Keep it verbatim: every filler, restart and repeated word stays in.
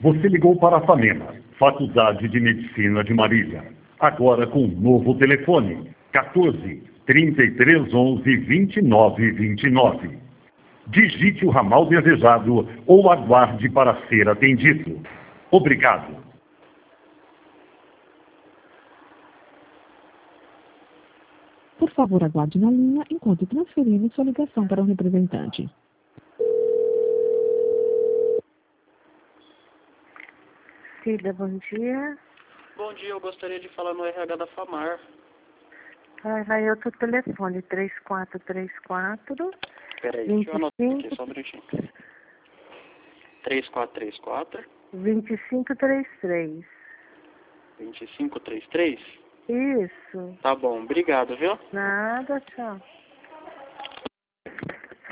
Você ligou para a FAMEMA, Faculdade de Medicina de Marília. Agora com um novo telefone, quatorze, trinta e três, onze, vinte e nove, vinte e nove. Digite o ramal desejado ou aguarde para ser atendido. Obrigado. Por favor, aguarde na linha enquanto transferimos sua ligação para um representante. Cida, bom dia. Bom dia, eu gostaria de falar no R H da FAMAR. Vai, vai outro telefone, três quatro três quatro. Peraí, deixa eu anotar aqui, só um minutinho. três quatro três quatro. vinte e cinco trinta e três. vinte e cinco trinta e três? Isso. Tá bom, obrigado, viu? Nada, tchau.